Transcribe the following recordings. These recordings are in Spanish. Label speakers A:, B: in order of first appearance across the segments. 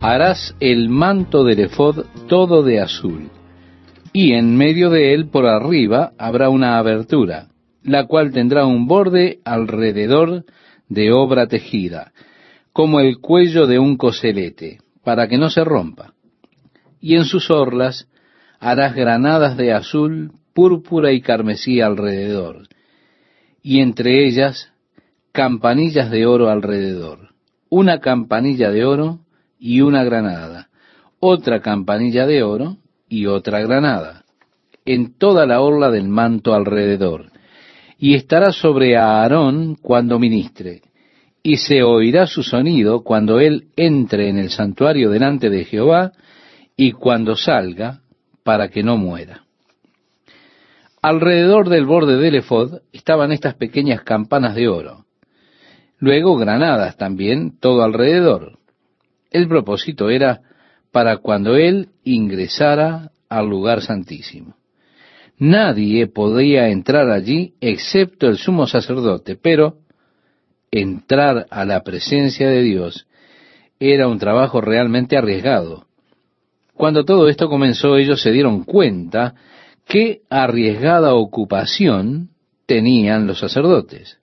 A: Harás el manto del ephod todo de azul, y en medio de él por arriba habrá una abertura, la cual tendrá un borde alrededor de obra tejida, como el cuello de un coselete, para que no se rompa. Y en sus orlas harás granadas de azul, púrpura y carmesí alrededor, y entre ellas campanillas de oro alrededor, una campanilla de oro y una granada, otra campanilla de oro y otra granada, en toda la orla del manto alrededor, y estará sobre Aarón cuando ministre, y se oirá su sonido cuando él entre en el santuario delante de Jehová, y cuando salga, para que no muera. Alrededor del borde del ephod estaban estas pequeñas campanas de oro, luego granadas también todo alrededor. El propósito era para cuando él ingresara al lugar santísimo. Nadie podía entrar allí excepto el sumo sacerdote, pero entrar a la presencia de Dios era un trabajo realmente arriesgado. Cuando todo esto comenzó, ellos se dieron cuenta qué arriesgada ocupación tenían los sacerdotes.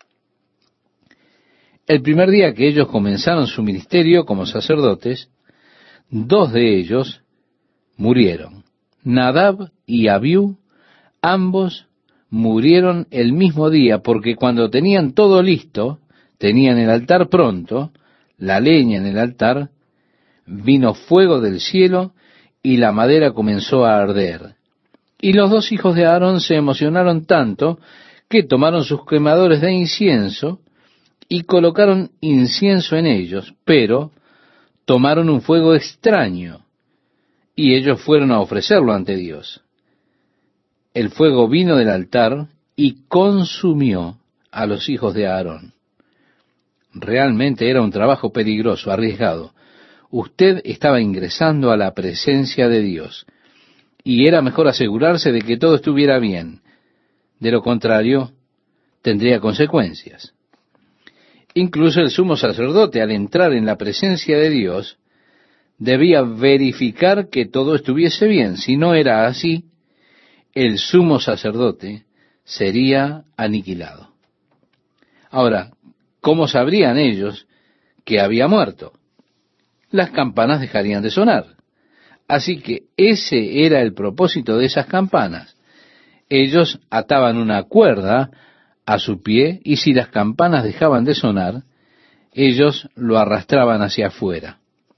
A: El primer día que ellos comenzaron su ministerio como sacerdotes, 2 de ellos murieron. Nadab y Abiú, ambos murieron el mismo día, porque cuando tenían todo listo, tenían el altar pronto, la leña en el altar, vino fuego del cielo y la madera comenzó a arder. Y los 2 hijos de Aarón se emocionaron tanto que tomaron sus quemadores de incienso y colocaron incienso en ellos, pero tomaron un fuego extraño y ellos fueron a ofrecerlo ante Dios. El fuego vino del altar y consumió a los hijos de Aarón. Realmente era un trabajo peligroso, arriesgado. Usted estaba ingresando a la presencia de Dios y era mejor asegurarse de que todo estuviera bien. De lo contrario, tendría consecuencias. Incluso el sumo sacerdote, al entrar en la presencia de Dios, debía verificar que todo estuviese bien. Si no era así, el sumo sacerdote sería aniquilado. Ahora, ¿cómo sabrían ellos que había muerto? Las campanas dejarían de sonar. Así que ese era el propósito de esas campanas. Ellos ataban una cuerda a su pie y si las campanas dejaban de sonar, ellos lo arrastraban hacia afuera.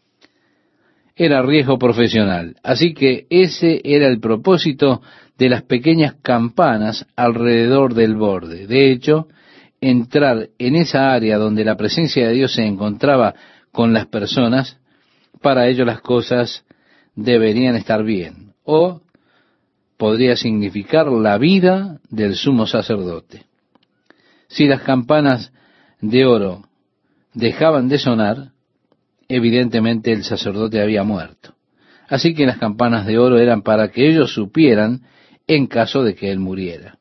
A: Era riesgo profesional. Así que ese era el propósito de las pequeñas campanas alrededor del borde. De hecho, entrar en esa área donde la presencia de Dios se encontraba con las personas, para ello las cosas deberían estar bien, o podría significar la vida del sumo sacerdote. Si las campanas de oro dejaban de sonar, evidentemente el sacerdote había muerto. Así que las campanas de oro eran para que ellos supieran en caso de que él muriera.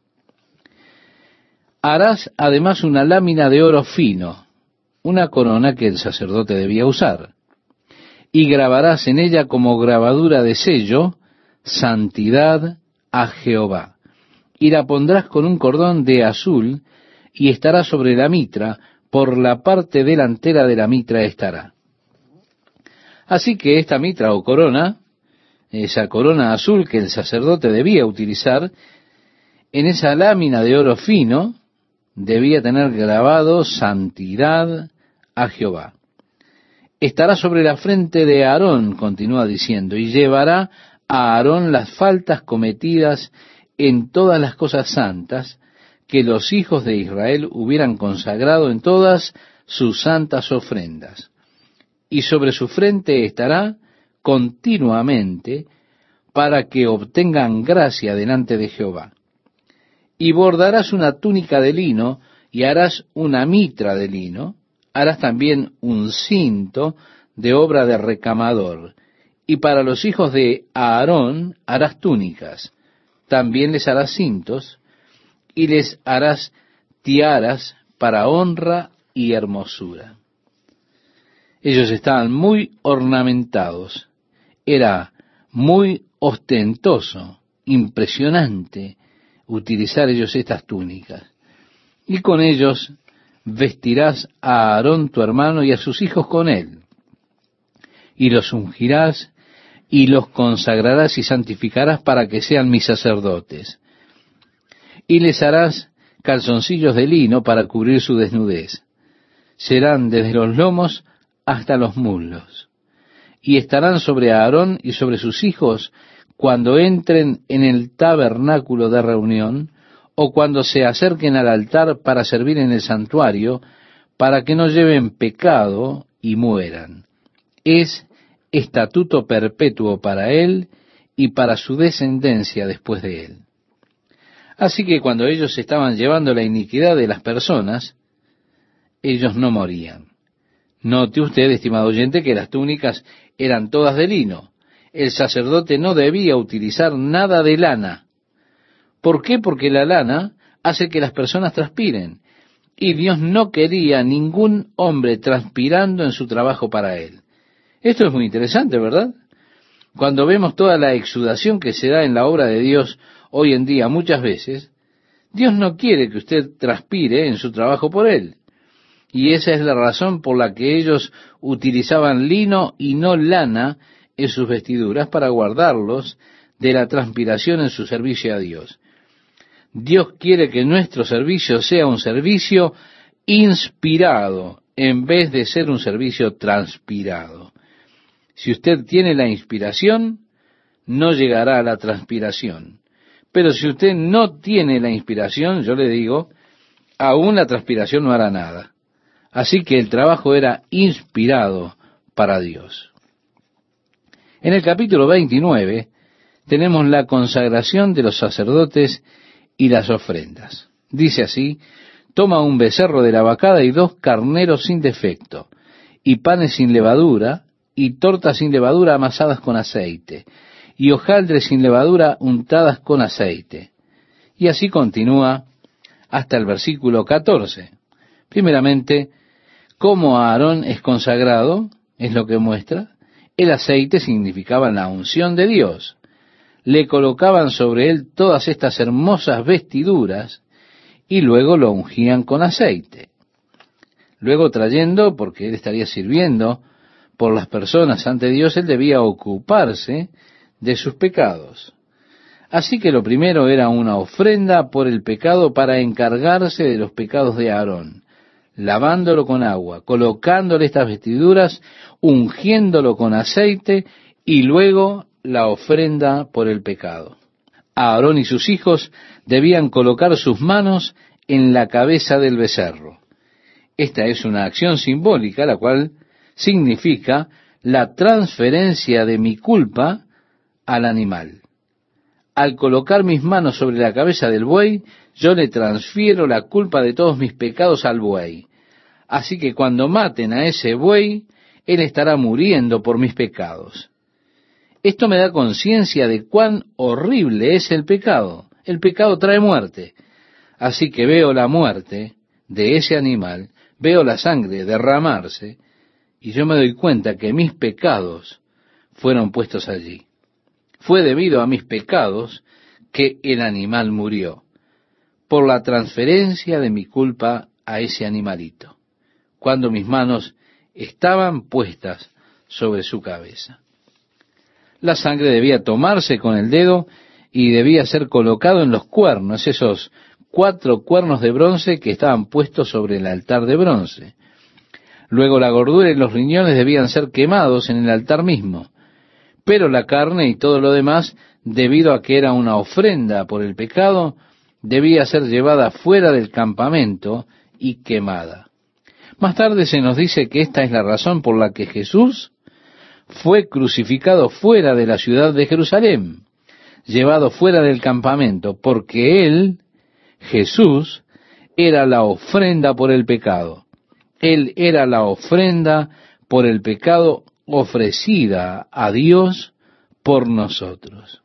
A: Harás además una lámina de oro fino, una corona que el sacerdote debía usar, y grabarás en ella como grabadura de sello, santidad a Jehová. Y la pondrás con un cordón de azul, y estará sobre la mitra, por la parte delantera de la mitra estará. Así que esta mitra o corona, esa corona azul que el sacerdote debía utilizar, en esa lámina de oro fino, debía tener grabado santidad a Jehová. Estará sobre la frente de Aarón, continúa diciendo, y llevará a Aarón las faltas cometidas en todas las cosas santas que los hijos de Israel hubieran consagrado en todas sus santas ofrendas. Y sobre su frente estará continuamente para que obtengan gracia delante de Jehová. Y bordarás una túnica de lino y harás una mitra de lino, harás también un cinto de obra de recamador, y para los hijos de Aarón harás túnicas, también les harás cintos, y les harás tiaras para honra y hermosura. Ellos estaban muy ornamentados. Era muy ostentoso, impresionante utilizar ellos estas túnicas. Y con ellos vestirás a Aarón tu hermano y a sus hijos con él, y los ungirás y los consagrarás y santificarás para que sean mis sacerdotes. Y les harás calzoncillos de lino para cubrir su desnudez. Serán desde los lomos hasta los muslos. Y estarán sobre Aarón y sobre sus hijos cuando entren en el tabernáculo de reunión, o cuando se acerquen al altar para servir en el santuario, para que no lleven pecado y mueran. Es estatuto perpetuo para él y para su descendencia después de él. Así que cuando ellos estaban llevando la iniquidad de las personas, ellos no morían. Note usted, estimado oyente, que las túnicas eran todas de lino. El sacerdote no debía utilizar nada de lana. ¿Por qué? Porque la lana hace que las personas transpiren, y Dios no quería ningún hombre transpirando en su trabajo para él. Esto es muy interesante, ¿verdad? Cuando vemos toda la exudación que se da en la obra de Dios hoy en día, muchas veces, Dios no quiere que usted transpire en su trabajo por él. Y esa es la razón por la que ellos utilizaban lino y no lana en sus vestiduras para guardarlos de la transpiración en su servicio a Dios. Dios quiere que nuestro servicio sea un servicio inspirado en vez de ser un servicio transpirado. Si usted tiene la inspiración, no llegará a la transpiración. Pero si usted no tiene la inspiración, yo le digo, aún la transpiración no hará nada. Así que el trabajo era inspirado para Dios. En el capítulo 29 tenemos la consagración de los sacerdotes y las ofrendas. Dice así: toma un becerro de la vacada y 2 carneros sin defecto, y panes sin levadura, y tortas sin levadura amasadas con aceite, y hojaldres sin levadura untadas con aceite. Y así continúa hasta el versículo 14. Primeramente, cómo Aarón es consagrado, es lo que muestra. El aceite significaba la unción de Dios. Le colocaban sobre él todas estas hermosas vestiduras y luego lo ungían con aceite. Luego trayendo, porque él estaría sirviendo por las personas ante Dios, él debía ocuparse de sus pecados. Así que lo primero era una ofrenda por el pecado para encargarse de los pecados de Aarón, lavándolo con agua, colocándole estas vestiduras, ungiéndolo con aceite y luego la ofrenda por el pecado. Aarón y sus hijos debían colocar sus manos en la cabeza del becerro. Esta es una acción simbólica, la cual significa la transferencia de mi culpa al animal. Al colocar mis manos sobre la cabeza del buey, yo le transfiero la culpa de todos mis pecados al buey. Así que cuando maten a ese buey, él estará muriendo por mis pecados. Esto me da conciencia de cuán horrible es el pecado. El pecado trae muerte. Así que veo la muerte de ese animal, veo la sangre derramarse, y yo me doy cuenta que mis pecados fueron puestos allí. Fue debido a mis pecados que el animal murió, por la transferencia de mi culpa a ese animalito, cuando mis manos estaban puestas sobre su cabeza. La sangre debía tomarse con el dedo y debía ser colocado en los cuernos, esos 4 cuernos de bronce que estaban puestos sobre el altar de bronce. Luego la gordura y los riñones debían ser quemados en el altar mismo, pero la carne y todo lo demás, debido a que era una ofrenda por el pecado, debía ser llevada fuera del campamento y quemada. Más tarde se nos dice que esta es la razón por la que Jesús fue crucificado fuera de la ciudad de Jerusalén, llevado fuera del campamento, porque Él, Jesús, era la ofrenda por el pecado. Él era la ofrenda por el pecado ofrecida a Dios por nosotros.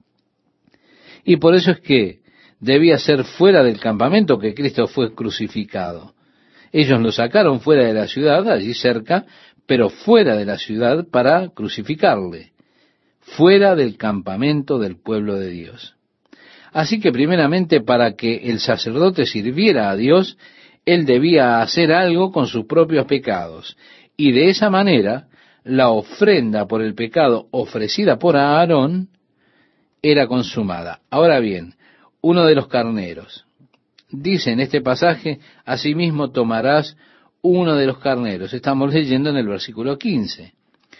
A: Y por eso es que debía ser fuera del campamento que Cristo fue crucificado. Ellos lo sacaron fuera de la ciudad, allí cerca, pero fuera de la ciudad para crucificarle, fuera del campamento del pueblo de Dios. Así que primeramente, para que el sacerdote sirviera a Dios, él debía hacer algo con sus propios pecados. Y de esa manera, la ofrenda por el pecado ofrecida por Aarón era consumada. Ahora bien, uno de los carneros. Dice en este pasaje, asimismo tomarás uno de los carneros. Estamos leyendo en el versículo 15.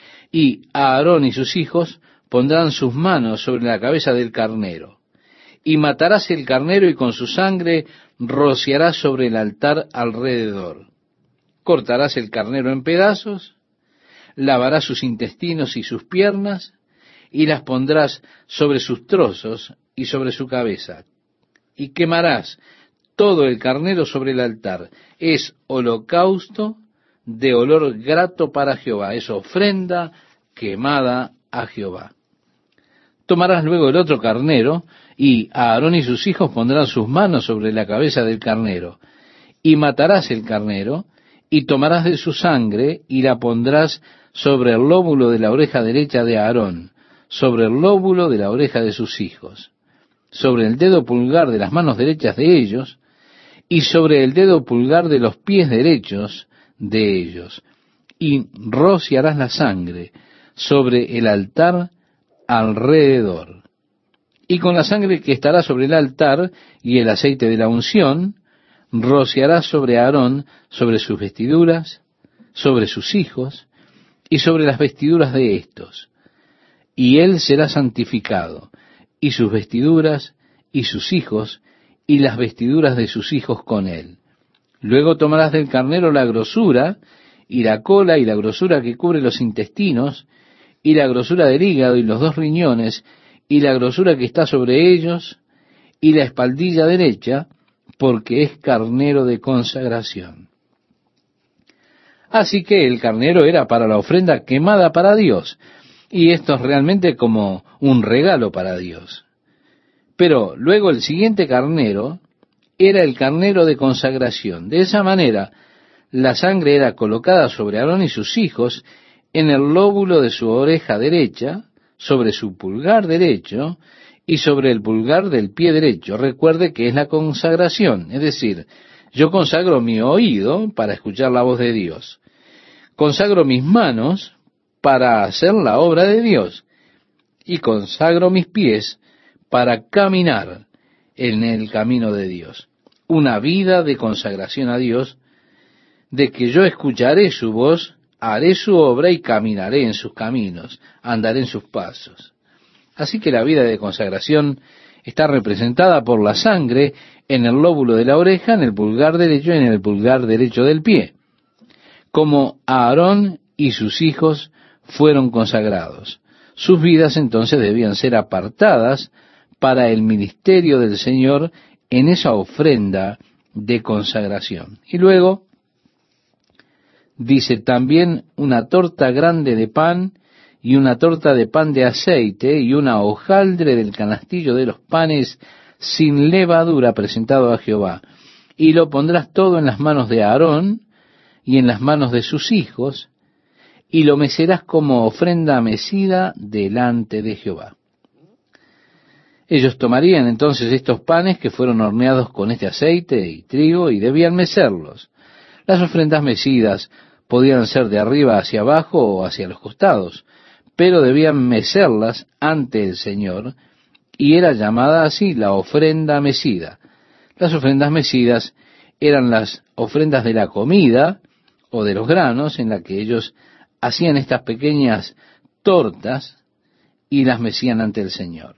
A: Y Aarón y sus hijos pondrán sus manos sobre la cabeza del carnero. Y matarás el carnero y con su sangre rociarás sobre el altar alrededor. Cortarás el carnero en pedazos, lavarás sus intestinos y sus piernas, y las pondrás sobre sus trozos y sobre su cabeza. Y quemarás todo el carnero sobre el altar. Es holocausto de olor grato para Jehová. Es ofrenda quemada a Jehová. Tomarás luego el otro carnero, y Aarón y sus hijos pondrán sus manos sobre la cabeza del carnero. Y matarás el carnero, y tomarás de su sangre, y la pondrás sobre el lóbulo de la oreja derecha de Aarón, sobre el lóbulo de la oreja de sus hijos, sobre el dedo pulgar de las manos derechas de ellos, y sobre el dedo pulgar de los pies derechos de ellos, y rociarás la sangre sobre el altar alrededor. Y con la sangre que estará sobre el altar y el aceite de la unción, rociarás sobre Aarón, sobre sus vestiduras, sobre sus hijos, y sobre las vestiduras de éstos. Y él será santificado, y sus vestiduras, y sus hijos, y las vestiduras de sus hijos con él. Luego tomarás del carnero la grosura, y la cola, y la grosura que cubre los intestinos, y la grosura del hígado, y los dos riñones, y la grosura que está sobre ellos, y la espaldilla derecha, porque es carnero de consagración. Así que el carnero era para la ofrenda quemada para Dios, y esto es realmente como un regalo para Dios. Pero luego el siguiente carnero era el carnero de consagración. De esa manera, la sangre era colocada sobre Aarón y sus hijos en el lóbulo de su oreja derecha, sobre su pulgar derecho y sobre el pulgar del pie derecho. Recuerde que es la consagración, es decir, yo consagro mi oído para escuchar la voz de Dios. Consagro mis manos para hacer la obra de Dios. Y consagro mis pies para caminar en el camino de Dios. Una vida de consagración a Dios, de que yo escucharé su voz, haré su obra y caminaré en sus caminos, andaré en sus pasos. Así que la vida de consagración está representada por la sangre en el lóbulo de la oreja, en el pulgar derecho y en el pulgar derecho del pie. Como Aarón y sus hijos fueron consagrados, sus vidas entonces debían ser apartadas para el ministerio del Señor en esa ofrenda de consagración. Y luego dice también una torta grande de pan y una torta de pan de aceite y una hojaldre del canastillo de los panes sin levadura presentado a Jehová. Y lo pondrás todo en las manos de Aarón y en las manos de sus hijos, y lo mecerás como ofrenda mecida delante de Jehová. Ellos tomarían entonces estos panes que fueron horneados con este aceite y trigo y debían mecerlos. Las ofrendas mecidas podían ser de arriba hacia abajo o hacia los costados, pero debían mecerlas ante el Señor, y era llamada así la ofrenda mecida. Las ofrendas mecidas eran las ofrendas de la comida o de los granos, en la que ellos hacían estas pequeñas tortas y las mecían ante el Señor.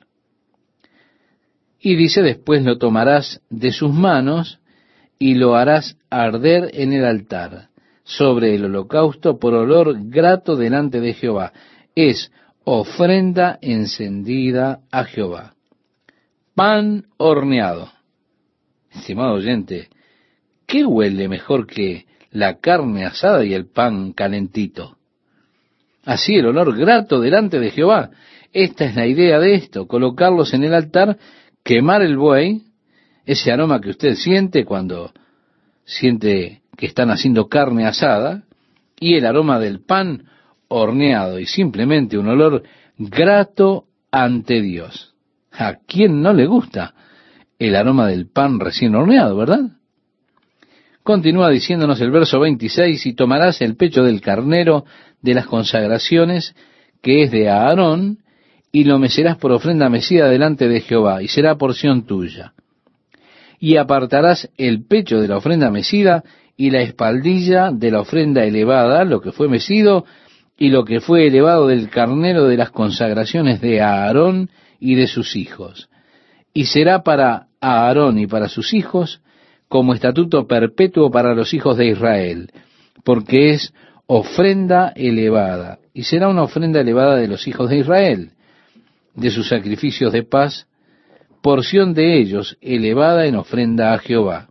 A: Y dice, después lo tomarás de sus manos y lo harás arder en el altar, sobre el holocausto por olor grato delante de Jehová. Es ofrenda encendida a Jehová. Pan horneado. Estimado oyente, ¿qué huele mejor que la carne asada y el pan calentito? Así el olor grato delante de Jehová. Esta es la idea de esto, colocarlos en el altar, quemar el buey, ese aroma que usted siente cuando siente que están haciendo carne asada, y el aroma del pan horneado, y simplemente un olor grato ante Dios. ¿A quién no le gusta el aroma del pan recién horneado, verdad? Continúa diciéndonos el verso 26, y tomarás el pecho del carnero de las consagraciones, que es de Aarón, y lo mecerás por ofrenda mecida delante de Jehová, y será porción tuya. Y apartarás el pecho de la ofrenda mecida, y la espaldilla de la ofrenda elevada, lo que fue mecido, y lo que fue elevado del carnero de las consagraciones de Aarón y de sus hijos. Y será para Aarón y para sus hijos como estatuto perpetuo para los hijos de Israel, porque es ofrenda elevada, y será una ofrenda elevada de los hijos de Israel, de sus sacrificios de paz, porción de ellos elevada en ofrenda a Jehová.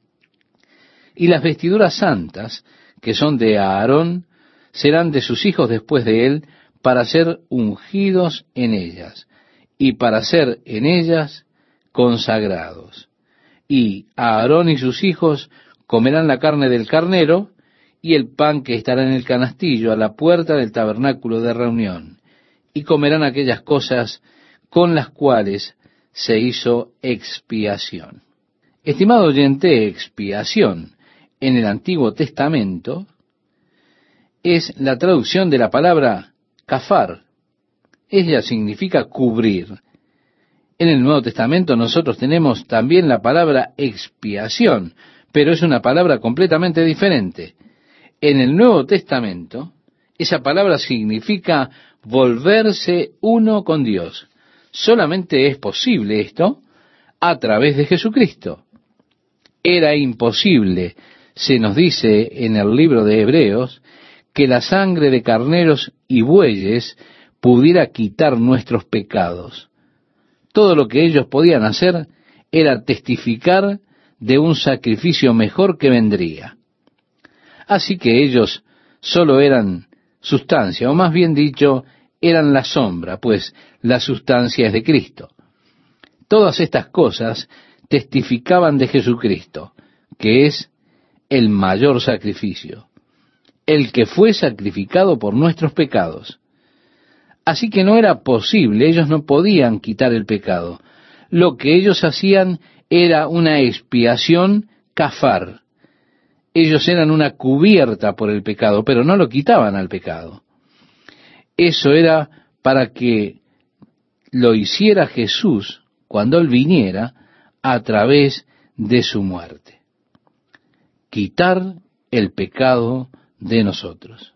A: Y las vestiduras santas, que son de Aarón, serán de sus hijos después de él, para ser ungidos en ellas, y para ser en ellas consagrados. Y Aarón y sus hijos comerán la carne del carnero, y el pan que estará en el canastillo a la puerta del tabernáculo de reunión, y comerán aquellas cosas con las cuales se hizo expiación. Estimado oyente, expiación en el Antiguo Testamento es la traducción de la palabra kafar. Ella significa cubrir. En el Nuevo Testamento nosotros tenemos también la palabra expiación, pero es una palabra completamente diferente. En el Nuevo Testamento, esa palabra significa volverse uno con Dios. Solamente es posible esto a través de Jesucristo. Era imposible, se nos dice en el libro de Hebreos, que la sangre de carneros y bueyes pudiera quitar nuestros pecados. Todo lo que ellos podían hacer era testificar de un sacrificio mejor que vendría. Así que ellos solo eran sustancia, o más bien dicho, eran la sombra, pues la sustancia es de Cristo. Todas estas cosas testificaban de Jesucristo, que es el mayor sacrificio, el que fue sacrificado por nuestros pecados. Así que no era posible, ellos no podían quitar el pecado. Lo que ellos hacían era una expiación kafar. Ellos eran una cubierta por el pecado, pero no lo quitaban al pecado. Eso era para que lo hiciera Jesús cuando Él viniera a través de su muerte. Quitar el pecado de nosotros.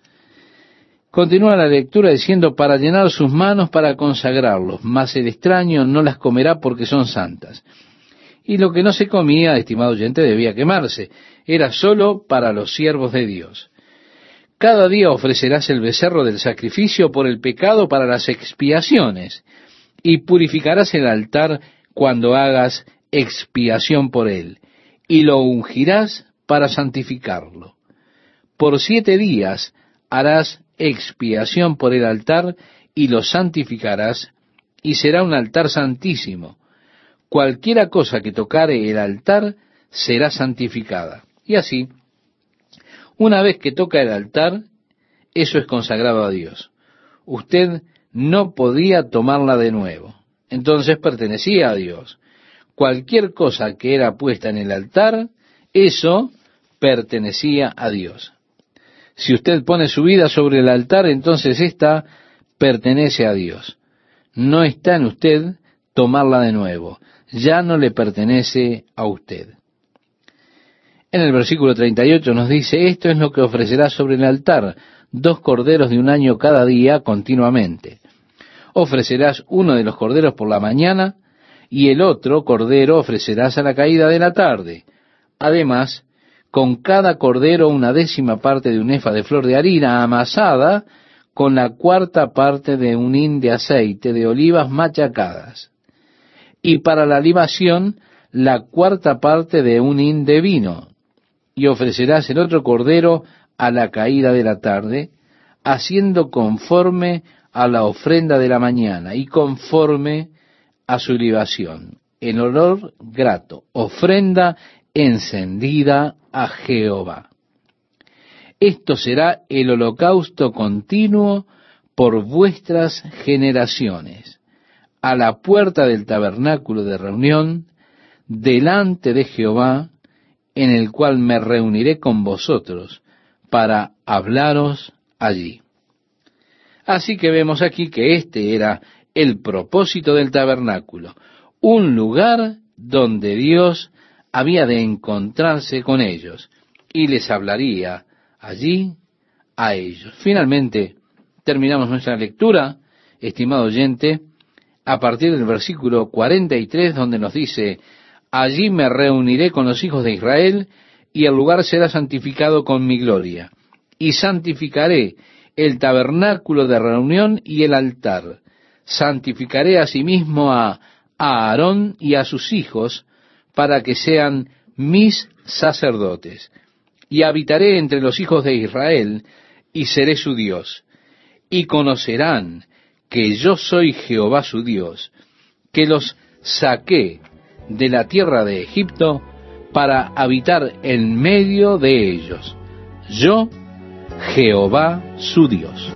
A: Continúa la lectura diciendo, para llenar sus manos para consagrarlos, mas el extraño no las comerá porque son santas. Y lo que no se comía, estimado oyente, debía quemarse. Era solo para los siervos de Dios. Cada día ofrecerás el becerro del sacrificio por el pecado para las expiaciones, y purificarás el altar cuando hagas expiación por él, y lo ungirás para santificarlo. Por 7 días harás expiación por el altar, y lo santificarás, y será un altar santísimo. Cualquiera cosa que tocare el altar será santificada. Y así, una vez que toca el altar, eso es consagrado a Dios. Usted no podía tomarla de nuevo. Entonces pertenecía a Dios. Cualquier cosa que era puesta en el altar, eso pertenecía a Dios. Si usted pone su vida sobre el altar, entonces ésta pertenece a Dios. No está en usted tomarla de nuevo. Ya no le pertenece a usted. En el versículo 38 nos dice, esto es lo que ofrecerás sobre el altar, 2 corderos de un año cada día continuamente. Ofrecerás uno de los corderos por la mañana, y el otro cordero ofrecerás a la caída de la tarde. Además, con cada cordero 1/10 parte de un efa de flor de harina amasada, con la 1/4 parte de un hin de aceite de olivas machacadas. Y para la libación, la 1/4 parte de un hin de vino. Y ofrecerás el otro cordero a la caída de la tarde, haciendo conforme a la ofrenda de la mañana y conforme a su libación, en olor grato, ofrenda encendida a Jehová. Esto será el holocausto continuo por vuestras generaciones, a la puerta del tabernáculo de reunión, delante de Jehová, en el cual me reuniré con vosotros, para hablaros allí. Así que vemos aquí que este era el propósito del tabernáculo, un lugar donde Dios había de encontrarse con ellos, y les hablaría allí a ellos. Finalmente, terminamos nuestra lectura, estimado oyente, a partir del versículo 43, donde nos dice: allí me reuniré con los hijos de Israel, y el lugar será santificado con mi gloria. Y santificaré el tabernáculo de reunión y el altar. Santificaré asimismo a Aarón y a sus hijos, para que sean mis sacerdotes. Y habitaré entre los hijos de Israel, y seré su Dios. Y conocerán que yo soy Jehová su Dios, que los saqué de la tierra de Egipto para habitar en medio de ellos. Yo, Jehová su Dios.